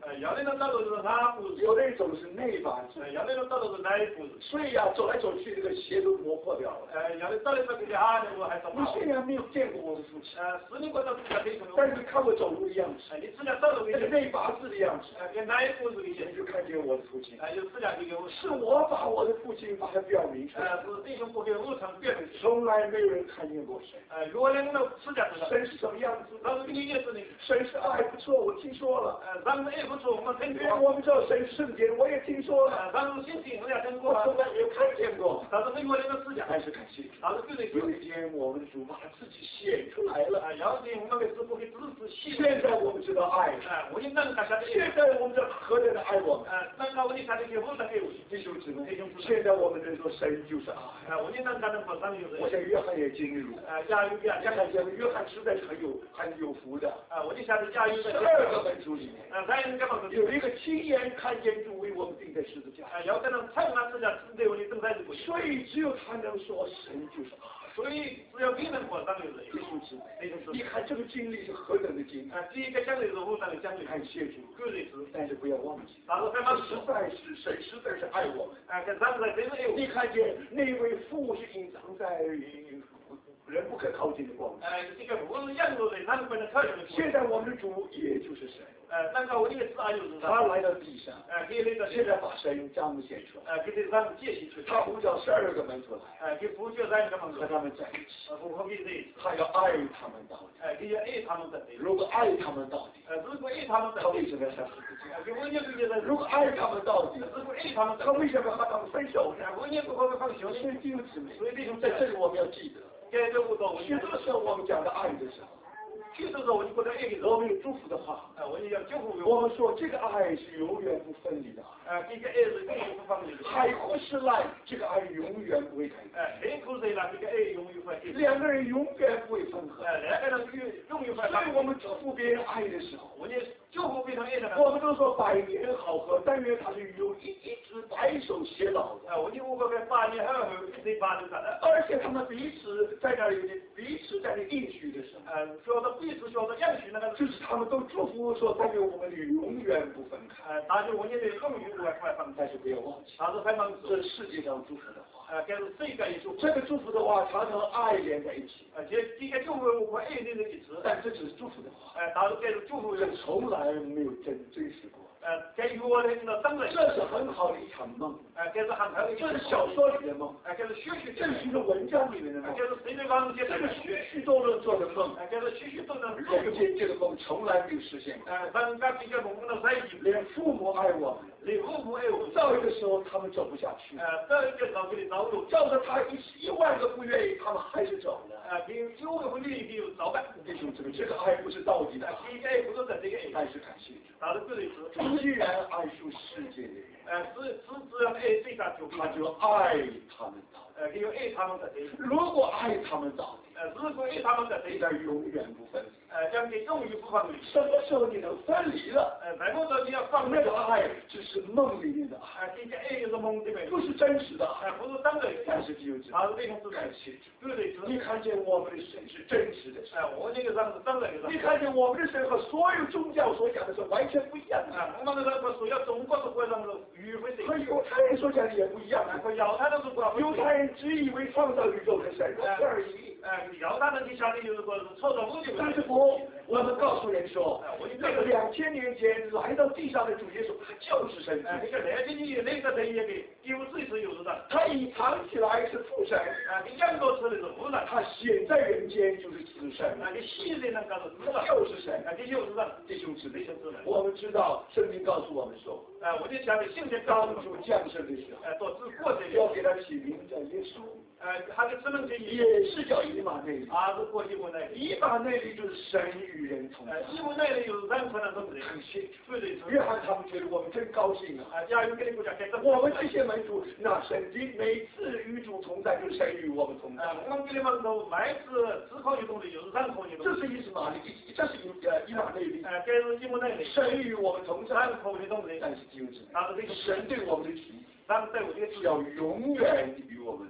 B: 有的人道路是哪步子，
A: 有的人走的是内八字，
B: 有的人道路是哪一步子，
A: 所以啊，走来走去，这个鞋都磨破掉了。
B: 有的道路这个啊，我还是
A: 你虽然没有见过我的父亲，
B: 10年过到自家可以
A: 但是你看我走路的样子，
B: 你自家走路的
A: 这个内八字的样子，
B: 跟哪一步子的
A: 你就看见我的父亲。
B: 有自家就有，
A: 是我把我的父亲把他表明出来。
B: 是弟兄不给路程表明，
A: 从来没有人看见过神。
B: 如果两个自家知道，
A: 神是什么样子？
B: 老师你也是那个，
A: 神是爱不错，我听说了。
B: 咱们也不错，我们听过。
A: 我们知道神圣洁，我也听说了。
B: 咱们信心我也听过，
A: 我从来没有看见过。
B: 但是美国那个自家，
A: 还是感谢主。
B: 但是对对
A: 有一天我们的主把自己显出来了。
B: 要是我们的师傅给支持信。
A: 现在我们知道爱。
B: 我应当大家的。
A: 现在我们知道何等的爱我们。
B: 那我们下的给我们给我。
A: 弟兄姊妹，现在我们能说神就是爱。
B: 我应当才能把上有。
A: 我想约翰也经历了。
B: 加油呀！
A: 看见约翰实在是很有福的。
B: 我就想着加油的。
A: 12个门徒里面，有一个亲眼看见主为我们钉在十字架。
B: 要跟人看他自家钉在我的钉在这。
A: 所以只有他能说神就是爱。
B: 所以只有你能过上有人。
A: 弟兄姊妹，你看这个经历是何等的经历。
B: 第一个讲的是路上的讲的，
A: 感谢主，
B: 个人是，
A: 但是不要忘记，
B: 但是还蛮
A: 实在是神实在是爱我们。
B: 跟咱们在真的有。
A: 你看见那位父是隐藏在人不可靠近的光。
B: 这个不是样子的，他们不能靠近的。
A: 现在我们的主也就是神。
B: 那个我这个是啊，就是
A: 他来到地上。
B: 给那个
A: 现在把神彰显出来。
B: 给这咱们解析出来。
A: 他呼叫12个门徒来。
B: 给呼叫咱个门徒
A: 和他们在一起。
B: 我给这。
A: 他要爱他们到底。
B: 给要爱他们到底。
A: 如果爱他们到底。
B: 如果爱他们到底。
A: 他为什么要上十字架？
B: 给我也不觉得。
A: 如果爱他们到底。
B: 如果爱他们，
A: 他为什么要和他们分手呢？
B: 我也不会放手。
A: 所以弟兄姊妹，
B: 所以弟兄
A: 在这里我们要记得。
B: 这个我懂。
A: 许多时候我们讲的爱的时候，
B: 许多时候我就觉得爱的时候，
A: 我们有祝福的话，
B: 我就要祝福。
A: 我们说这个爱是永远不分离的。
B: 这个爱是永远不分离的。
A: 海枯石烂，这个爱永远不会改变。
B: 海枯石烂，这个爱永远不会改变。
A: 两个人永远不会分合。
B: 两个人永远不会。
A: 所以我们祝福别人爱的时候，
B: 我也祝福别人爱的。
A: 我们都说百年好合，但愿他是有一直白首偕老的。
B: 我就我个8年后一直把这个。
A: 而且他们彼此在那里应许的时候，
B: 说的彼此说的应许那个，
A: 就是他们都祝福说，但愿我们永远不分开。
B: 但是我也得永远不会分开。
A: 但是不要忘记，
B: 但是还能
A: 这是世界上祝福的话。
B: 这是世界一祝福。
A: 这个祝福的话常常爱连在一起。
B: 这个祝福和爱连在一起。
A: 但这只是祝福的话。
B: 但是这是祝福，
A: 这从来没有真实过。
B: 给我的那当然。
A: 这是很好的一场梦。
B: 这是很好的。
A: 这是小说里的梦。
B: 这是许，
A: 这是一个文章里面的梦。
B: 这是谁的梦？这
A: 是许多人做的梦。
B: 这是许多人。
A: 人间这个梦从来没有实现过。
B: 人家这个梦的在一起。
A: 连父母爱我们，
B: 连父母爱我们。
A: 到一个时候他们走不下去。
B: 到一个早给你走路，
A: 照着他1万个不愿意，他们还是走了。
B: 给9个不愿意就早办。
A: 弟兄姊妹，这个爱不是到底的。
B: 这个爱不是在这个爱。
A: 但是感谢主。
B: 他的个人是。
A: 既然爱出世界的人，
B: 只要爱这个
A: 他就爱他们到底。
B: 只有爱他们的谁？
A: 如果爱他们到底，
B: 如果爱他们的谁，
A: 那永远不分离。
B: 将你永远不分离。
A: 什么时候你能分离了？
B: 什么时候你要放
A: 那个爱只是梦里面的爱。
B: 这个爱就是梦里面，
A: 不是真实的爱，
B: 不是真的。
A: 但是就知
B: 道，这种是
A: 感谢主。
B: 对。
A: 你看见我们的神是真实的神。
B: 我这个人是真的。
A: 你看见我们的神和所有宗教所讲的是完全不一样的。
B: 我们的人和所有中国的国人是迂回的。
A: 和犹太人所讲的也不一样。
B: 和犹太人是不一样。
A: 犹太人只以为创造宇宙的神而已。
B: 犹太人就想的就是说创造物的。
A: 但是我们告诉人说，那个2000年前来到地上的主耶稣，他就是神。
B: 这个2000年那个人也给丢自己是有的。
A: 他隐藏起来是父神。
B: 你养到出来是父神。
A: 他显在人间就是子神。
B: 你现在能告诉子神。
A: 就是神。
B: 这就是神。
A: 弟兄姊妹，我们知道圣经告诉我们说，
B: 我就想着现在
A: 当主降生的时候，
B: 到治国的
A: 要给他起名叫耶稣。
B: 他的身份
A: 也是叫以马内利。
B: 是过以马内利。
A: 以马内利就是神与人同在。
B: 以马内利就是人和人同在。
A: 感谢主。约翰他们觉得我们真高兴啊！
B: 加油给你鼓掌！
A: 我们这些门徒，那圣经每次与主同在，就是神与我们同在。
B: 我们给你们都每次只靠移动的，就是人靠移动。
A: 这是以马内利，这是以马内利。
B: 这是以马内利。
A: 神与我们同在。
B: 人靠移动的。
A: 但是就是神对我们的旨意，
B: 咱们对我的
A: 要永远与我们同在。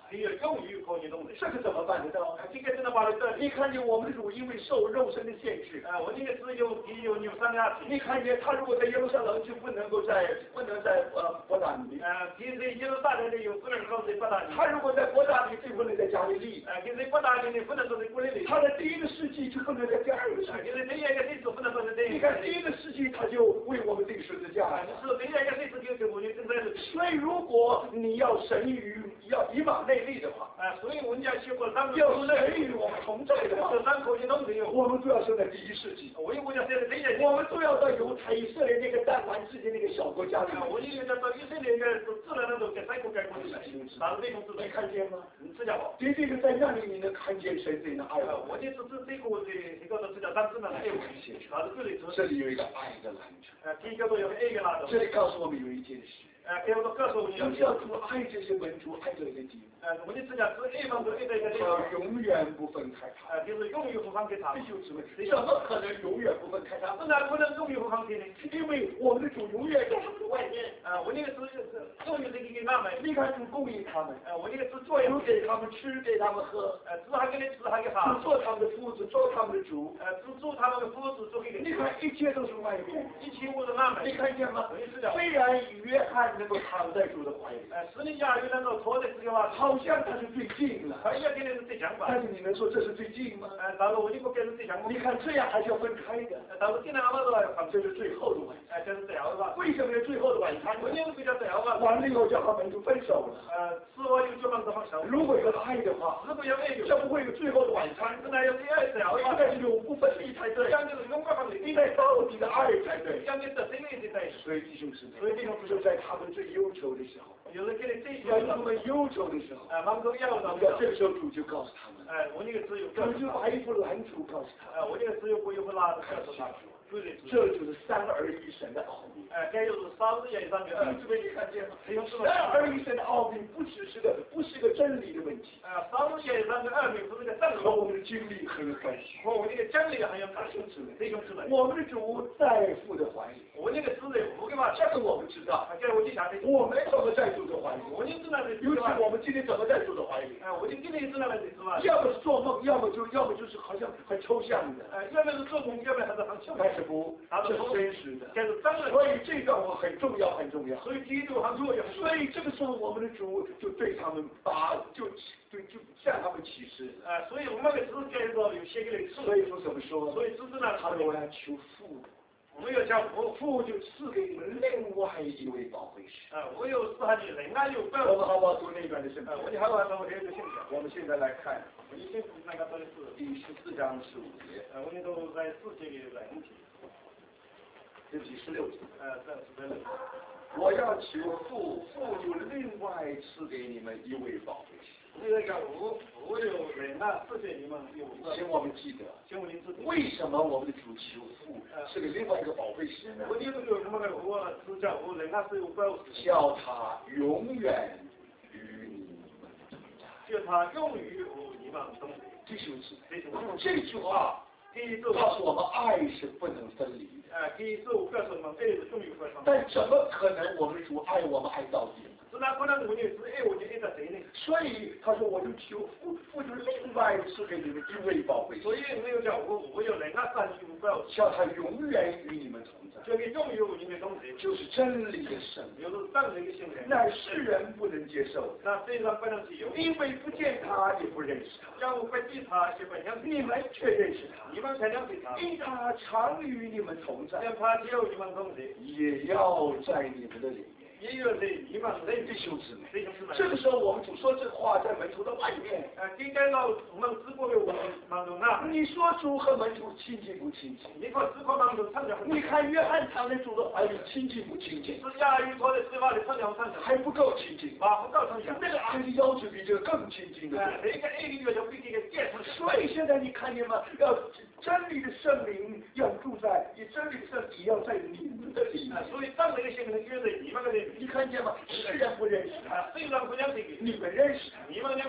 B: 你有用于可你弄的。
A: 这个怎么办得到？
B: 这个真的把它
A: 你看见我们的主因为受肉身的限制，
B: 我这个只有扭伤牙体。
A: 你看见他如果在耶路撒冷就不能在伯大尼。
B: 其实耶路撒冷的有不能够在伯大尼。
A: 他如果在伯大尼就不能在加利利。
B: 其实伯大尼你不能说在加利利。
A: 他的第一个世纪就不能在第二个世纪。
B: 其实第一个世纪不能说在第一个。
A: 你看第一个世纪他就为我们定十字架。
B: 是第一个世纪就我们正在。
A: 所以如果你要神与要以马内利的话，
B: 所以我们要学过三个。
A: 要神与我们同在的话，
B: 这三口就弄没有。
A: 我们都要生在第一世纪。
B: 我要生在第一世纪。
A: 我们都要到犹太以色列那个弹丸之间那个小国家里。
B: 我一定要到以色列那个自然那种给三国改过来。哪个地方
A: 你看见吗？
B: 你知道不？
A: 第一个在那里你能看见神对你的爱。
B: 我就是这个这个都知道，但是呢，还有一些。
A: 这里有一个爱的拦阻。
B: 第一个都有爱的拦阻。
A: 这里告诉我们有一件事。
B: 给我告诉我们
A: 要主爱这些民族，爱到一个地步。
B: 我就知道是爱方都爱到一个地步。
A: 永远不分开他。
B: 就是永远不放给他。
A: 弟兄姊妹，怎么可能永远不分开他？
B: 不然不能永远不放开呢？
A: 因为我们的主永远在他们的外面。
B: 我那个是永远的给他们。
A: 你看主供应他们。
B: 我那个是做
A: 主给他们吃，给他们喝。
B: 只还给你吃，还给他。
A: 主做他们的夫子，做他们的主。
B: 只做他们的夫子，做给你。
A: 你看一切都是外面，
B: 一切我是外面。
A: 你看见吗？虽然约翰能够躺在主的怀里，
B: 使你家有能够拖在这个话，
A: 好像他是最近了。
B: 他也给你是最强吧？
A: 但是你能说这是最近吗？
B: 但是我就不给是最强。
A: 你看这样还是要分开的。
B: 但是今天俺们说，
A: 这是最后的晚餐。
B: 这是最后的吧？
A: 为什么是最后的晚餐？
B: 我就是比较最后吧。
A: 完了以后叫他们就分手了。
B: 是我有这么多方向。
A: 如果有爱的话，
B: 如果有爱，
A: 这不会有最后的晚餐。
B: 那有第二条，
A: 应该是永不分离才对。
B: 将就是永不分离，
A: 应该到底的爱才对。
B: 将你的生命的对。
A: 所以弟兄姊妹，所以弟兄姊妹在他们最忧愁的时候，
B: 有人给你这些，
A: 在他们忧愁的时候，
B: 忙着要的，
A: 这个时候主就告诉他们，
B: 我那个只有，
A: 主就把一副蓝图告诉他，
B: 我那个只有不有不拉的告诉他。
A: 这就是三而一神的奥秘。
B: 这就是三日以上的。
A: 弟兄姊妹，你看见吗？三而一神的奥秘不是个真理的问题。
B: 三日以上的奥秘不是个真理。
A: 和我们的经历很有关系。
B: 和我那个真理很有关系。弟兄姊妹，
A: 我们的主在父的怀里。
B: 我那个是的，我给嘛，
A: 这个我们知道。
B: 这我就晓得。
A: 我们怎么在主的怀里？
B: 我就知道的。
A: 尤其我们今天怎么在主的怀里？
B: 我就今天知道了，你知道吧？
A: 要么是做梦，要么就是好像很抽象的。
B: 要么是做梦，要么还是很抽象。
A: 但是不，这是真实的。
B: 这是真的。
A: 所以这段我很重要，很重要。
B: 所以记住很重要。
A: 所以这个时候我们的主就对他们就向他们启示。
B: 所以我们的诗介绍有些个的。
A: 所以说怎么说？
B: 所以知道呢，
A: 他说我要求父。
B: 我有叫
A: 父就赐给你们另外一位宝贵师。
B: 我有赐给你另外有宝。
A: 我们好不好读那一段的圣经？
B: 我就好好读这个圣经。
A: 我们现在来看，
B: 我一先读那个到底是
A: 第14章15节。
B: 我们都在世界的问题。
A: 这第16节。
B: 这是
A: 我要求父，父就另外赐给你们一位宝贵师。
B: 那个我有人啊，赐给你们有。
A: 请我们记得，为什么我们的主求父是给另外一个宝贵师呢？
B: 我就是有什么个我是叫我人啊是有宝石，
A: 叫他永远与你们同在，
B: 叫他永远与你们同在。
A: 弟兄姊妹，这句话告诉我们爱是不能分离的。
B: 第一次我告诉我们爱是永远不分离。
A: 但怎么可能我们主爱我们爱到底？
B: 是那不能我就只爱我就爱到谁呢？
A: 所以他说我就求父就另外赐给你们一位宝贵。
B: 所以没有叫我有人啊善有宝，
A: 叫他永远与你们同在。
B: 这个永远与你们同在，
A: 就是真理的生命，
B: 就是真理的生命。
A: 那世人不能接受，
B: 那世人不能接受，
A: 因为不见他也不认识他，
B: 要不见他也不认识
A: 你们却认识他，
B: 你们才了解他，
A: 因他常与你们同在，
B: 因他只有你们同在，
A: 也要在你们的里面。
B: 也有在你们的
A: 弟兄姊妹，
B: 这
A: 个时候我们主说这话在门徒的外面。
B: 应该到我们直播的我们当中啊。
A: 你说主和门徒亲近不亲近？
B: 你说直播当中参加。
A: 你看约翰躺在主的怀里亲近不亲近？
B: 是亚于托的司法的参加。
A: 还不够亲近。
B: 不够亲近。
A: 那个爱的要求比这个更亲近的。
B: 这个爱的要求比这个更亲近。
A: 所以现在你看见吗？要真理的圣灵要住在，真理的圣灵要在你们的里面。
B: 所以真理的圣灵就在你们的里面。
A: 你看见吗？世人不认识他，
B: 世人不认识
A: 你们认识他，
B: 你们认识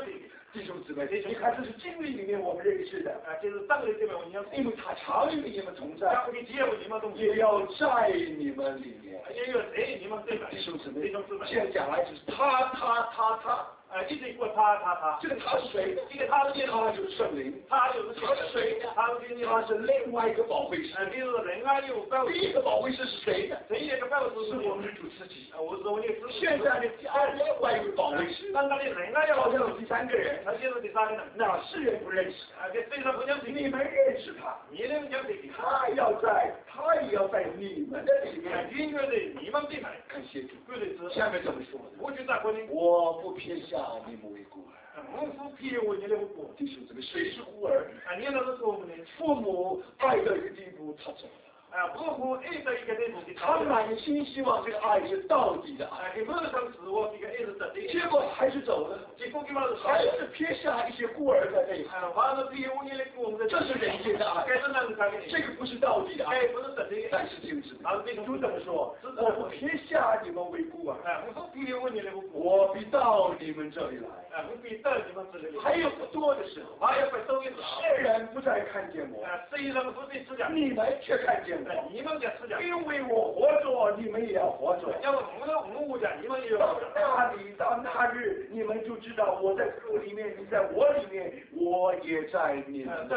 A: 弟兄姊妹，你看这是经历里面我们认识的，
B: 就是当里这边我们要
A: 因为他常与你们同在，也
B: 也
A: 要在你们里面。
B: 有谁你们对吧？
A: 弟兄姊妹，
B: 弟兄姊妹，
A: 现在讲来就是他。
B: 一直过他，
A: 这个他是谁？
B: 这个他
A: 就是圣灵，
B: 他就是
A: 他是谁？他是另外一个保惠师。
B: 比如说人啊有保，
A: 第一个保惠师是谁呢？
B: 第一个保惠师
A: 是我们的主自己。
B: 我是我的主。
A: 现在的另外一个保惠师，
B: 刚刚的人啊要
A: 好像有第三个人，
B: 他就是第三个人，
A: 那世人不认识，
B: 这非常不相信。
A: 你们认识他，
B: 你们讲的，
A: 他也要在你们的里面。
B: 音乐的你们对吗？
A: 感谢主。
B: 对的。
A: 下面怎么说呢？
B: 我就在国内，
A: 我不偏向你们为孤儿。
B: 我不批我你的不。
A: 弟兄姊妹，谁是孤儿？
B: 你那个是我们的
A: 父母爱到一个地步，他走了。
B: 父母爱到一个地步，
A: 他满心希望这个爱是到底的爱，
B: 你不能想指我这个爱是真的，
A: 结果还是走了，还是撇下一些孤儿在那里。这是人间的爱，这个不是到底的爱，但是弟兄姊妹，主怎么说？我不撇下你们为孤儿，我必到你们这里来。还有不多的时候，世人不再看见我，你们却看见我。因为我活着，你们也要活着。到那日，你们就知道我在父里面，你在我里面，我也在你们。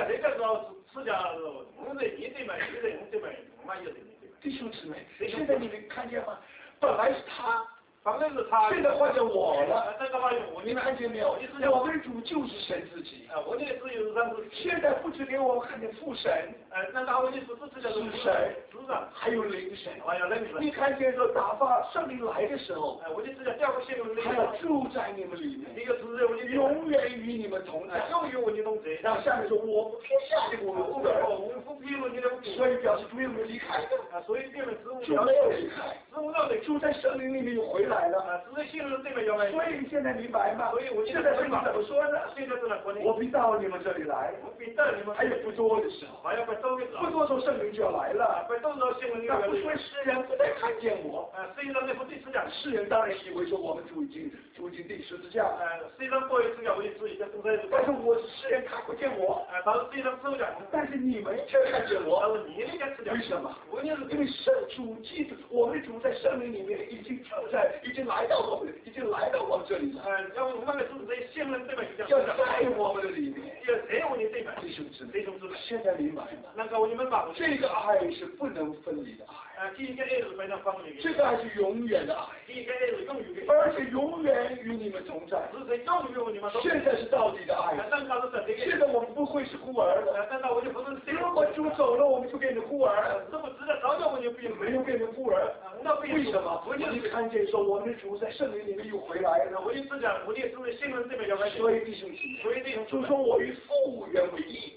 A: 弟兄姊妹，现在你们看见吗？本来是他。现在换成我了，你们看见没有？我们的主就是神自己。现在不只给我们看见父神，是神，还有灵神。你看见说打发圣灵来的时候，他要住在你们里面，永远与你们同在。然后下面说我不偏向你们孤儿，所以表示主没有离开，主没有离开，住在圣灵里面又回来。来了，所以现在明白吗？现在圣经怎么说呢？我必到你们这里来，还有不多的时候，不多时候圣灵就要来了。那不说世人不再看见我，世人当然以为说我们主已经钉十字架，但是我世人看不见我，但是你们却看见我。为什么？因为圣主基督，我们的主在圣灵里面已经住在。已经来到我们这里了。要在我们的里面。弟兄姊妹，现在明白吗？这个爱是不能分离的爱。这个爱是永远的爱。而且永远与你们同在。现在是到底的爱。现在我们不会是孤儿了。如果主走了，我们就变成孤儿。没有变成孤儿。为什么？你看见说我们的主在圣灵里面又回来了。所以弟兄姊妹，就说我与父原为一。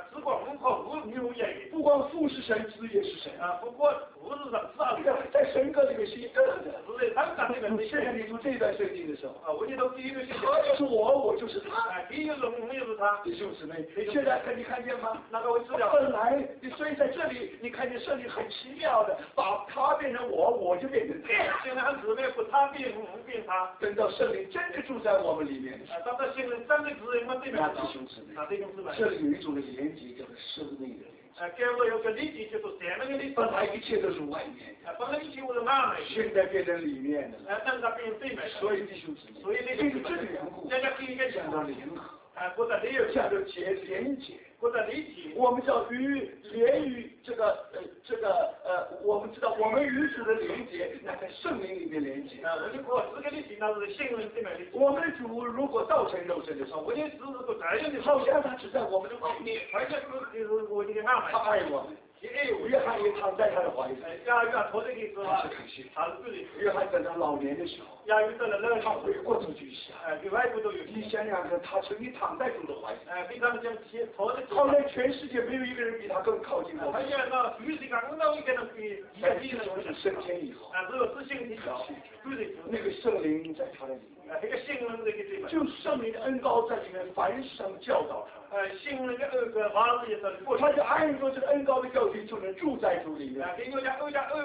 A: 不光父是神，子也是神。在神格里面是一个的。现在你读这段圣经的时候，他就是我就是他。弟兄姊妹，现在你看见吗？本来所以在这里你看见圣灵很奇妙的，把他变成我就变成他。现在很姊妹不他变他。等到圣灵真的住在我们里面的时候，那弟兄姊妹，这里有一种的连接叫做生命的连接。本来一切都是外面的，现在变成里面的了。所以弟兄姊妹，因为这个缘故，讲到联合，讲到连接。我们叫连于这个我们知道我们与主的连接，那在圣灵里面连接。我们的主如果道成肉身的时候，好像他只在我们的外面，他爱我们。约翰也躺在他的怀里。他是可惜。约翰等到老年的时候，他回过头去想，你想想看，他曾经躺在主的怀里，后来全世界没有一个人比他更靠近我们。在自从是升天以后，那个圣灵在他的里面，就圣灵的恩膏在里面反省教导他。他就按照这个恩膏的教训，就能住在主里面。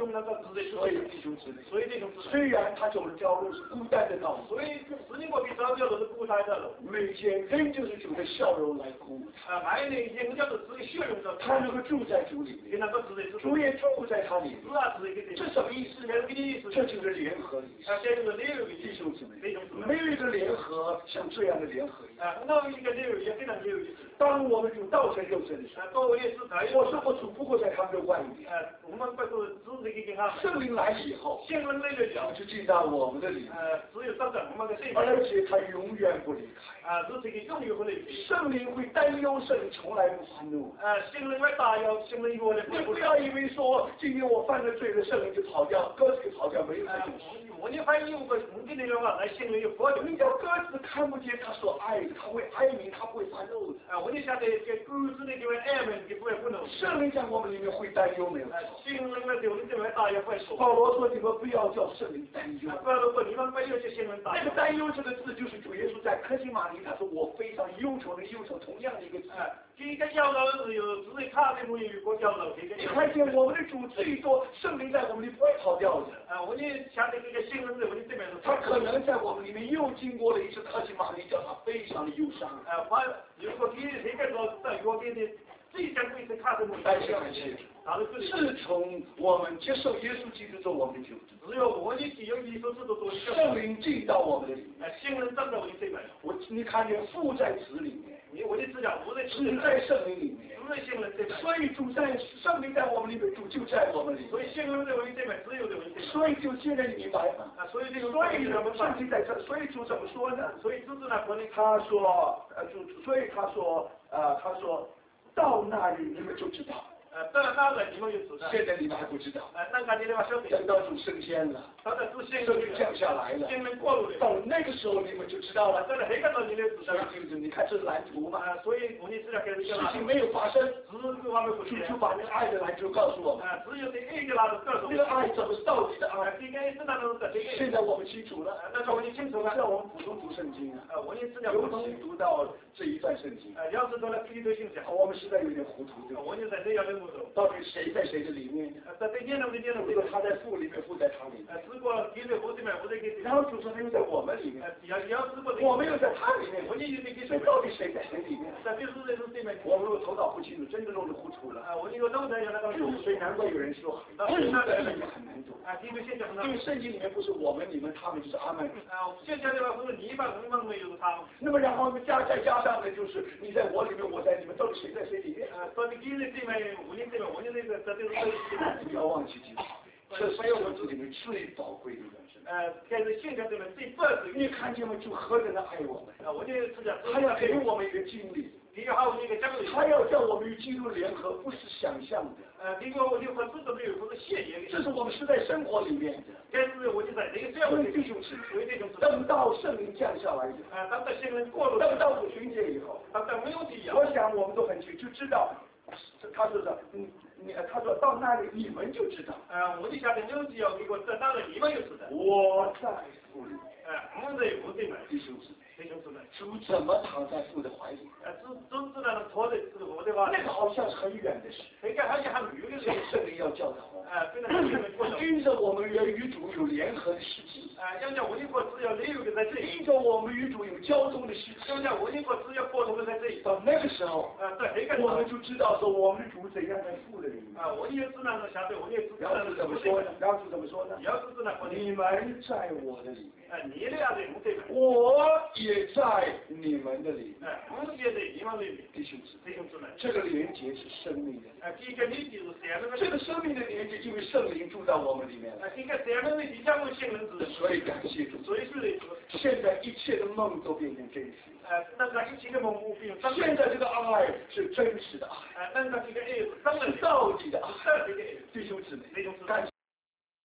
B: 用那个直接
A: 所以弟兄姊妹，
B: 所以这种姊妹，
A: 虽然他走的条路是孤单的道路，
B: 所以使你我比早教都是孤单的了。
A: 每天仍旧是主的笑容来鼓舞他。
B: 每年人家都自己血用的，
A: 他能够住在主里面，
B: 能够直接
A: 主也住在他里面。
B: 是啊，是一个
A: 这什么意思呢？这就是联合的意思。
B: 这就是联合的
A: 弟兄姊妹，
B: 弟兄姊妹，
A: 没有一个联合像这样的联合一样。
B: 那一个联合也非常有意思。
A: 当我们主道成肉身的时候，
B: 我也是在，
A: 我说我主不过在他们的外面。
B: 我们不是只是给他
A: 圣灵来了以后，
B: 圣灵来了以后，
A: 就进到我们的里面。
B: 只有到在我们的身上，
A: 而且他永远不离开。
B: 这是一个永远不离开。
A: 圣灵会担忧，圣灵从来不发怒。
B: 圣灵会打忧，圣灵我的。
A: 你不要以为说今天我犯了罪了，圣灵就跑掉，鸽子就跑掉，没有这种事。
B: 我你反正有个目的的话，那圣灵就跑掉。
A: 你叫鸽子看不见他所爱的，他会哀鸣，他不会发怒的。
B: 我就晓得这鸽子的就会哀鸣，就不会不怒。
A: 圣灵在我们里面会担忧，没有错。
B: 圣灵的就你就会打忧会说。
A: 保罗说：“你们不要叫圣灵担忧。”
B: 保罗说：“你们不要叫圣灵担忧。”
A: 那个担忧这个字，就是主耶稣在客西马尼他说：“我非常忧愁的忧愁。”同样的一个字。
B: 这个摇头有只是看的没有过摇头。
A: 你看见我们的主最多圣灵在我们里不会跑掉的。
B: 我就晓得这个圣灵在我们这边。
A: 他可能在我们里面又经过了一次客西马尼，叫他非常的忧伤。
B: 如果你这个说在右边的最将贵是看的没？
A: 但是感谢主，自从我们接受耶稣基督做我们的救主，
B: 只有我们只有耶稣基督做
A: 圣灵进到我们的里面，
B: 圣灵站在我们这边。
A: 你看见父在子里面，
B: 我的思想不在
A: 子在圣灵里面，
B: 不在圣灵这边。
A: 所以主在圣灵在我们里面，主就在我们里面。
B: 所以圣灵在我们这边，只有在我们这边。
A: 所以就现在你明白吗？
B: 所以这个，
A: 所以我们圣经在这，所以主怎么说呢？
B: 所以主是那国内
A: 他说，所以他说到那里你们就知道。
B: 到了那里你们就知道。
A: 现在你们还不知道。
B: 那赶紧的话晓得。
A: 等到主升天了，
B: 到了主圣
A: 灵降下来了，
B: 圣灵过路了。
A: 到那个时候你们就知道了。
B: 到了那个时候你就知道了。
A: 你看这是蓝图嘛？
B: 所以我们知道这个
A: 事情没有发生，
B: 只是我们不
A: 主就把那个爱的蓝图告诉我们。
B: 只有这一个蓝图告诉我们。
A: 这个爱怎么是到底的爱？
B: 应该是那种的。
A: 现在我们清楚了，
B: 那我们清楚了。
A: 像我们普通读圣经啊，
B: 我也知道。
A: 尤其读到这一段圣经，
B: 要是读了基督信仰，
A: 我们实在有点糊涂，对吧？
B: 我就在这样的不懂。
A: 到底谁在谁的里面？
B: 在这念了这念了，
A: 这个他在父里面，父在他里面。
B: 只不过基督父里面，我在给。
A: 然后主说他又在我们里面。
B: 要只不过
A: 我们又在他里面。
B: 我就有这个。
A: 所以到底谁在谁里面？
B: 在就是在这里面。
A: 我们头脑不清楚，真的弄得糊涂了。
B: 我这个脑袋有那个。
A: 所以难怪有人说，圣经很难读。
B: 基督信仰很难。
A: 因为圣经里面不是我们、你们、他们，就是阿门。
B: 现在的话不是你把我们没有他们。
A: 那么然后再加上呢，就是你在我里面，我在你们，到底谁在谁里面？
B: 到底基督这边，我这边，我这个这就是。
A: 不要忘记基督，这是我们里面最宝贵的一段生命。
B: 在这信仰里面最宝贵。
A: 你看见吗？主何等的爱我们！
B: 我就是讲，
A: 他要给我们一个经历，
B: 还有一个奖励。
A: 他要叫我们与基督联合，不是想象的。
B: 这个我就和知道没有，不是现眼的。
A: 这是我们是在生活里面的。
B: 但是我就在这个这样的
A: 弟兄姊妹，
B: 这种
A: 等到圣灵降下来的，
B: 等到圣灵过了，
A: 等到五旬节以后，
B: 等到没有这样。
A: 我想我们都很清楚，就知道。他说的，他说到那里你们就知道。
B: 我就晓得有只要给我得到了，你们就知道。
A: 我在父里。
B: 我在父里面。
A: 弟兄姊妹，
B: 弟兄姊妹，
A: 主怎么躺在父的怀里？
B: 主知道拖着我的话。
A: 那个好像是很远的事。
B: 那个好像很远的事。
A: 圣灵要教导我
B: 们。
A: 因着我们与主有联合的实际。
B: 要叫我一个只要有的在这里。
A: 因着我们与主有交通的实际。
B: 要叫我一个只要沟通的在这里。
A: 到那个时候，
B: 对，那个
A: 我们就知道说我们的主怎样在父的里面。
B: 我也知道晓得，我也知道。
A: 然后主怎么说呢？然后主怎么说呢？
B: 要是知道
A: 你们在我的里面。
B: 你俩的我这边。
A: 我也在你们的里面。
B: 我也在你们里面。
A: 弟兄姊妹，
B: 弟兄姊妹，
A: 这个连接是生命的。
B: 这个你就是这样的。
A: 这个生命的连接，因为圣灵住到我们里面了。
B: 这个这样的你讲我圣灵知。
A: 所以感谢主。
B: 所以是
A: 现在一切的梦都变成真实。
B: 那个一切的梦不变。
A: 现在这个爱是真实的爱。
B: 那个这个爱是真的
A: 到底的爱。
B: 这个
A: 弟兄姊妹，
B: 弟兄姊妹，
A: 感谢。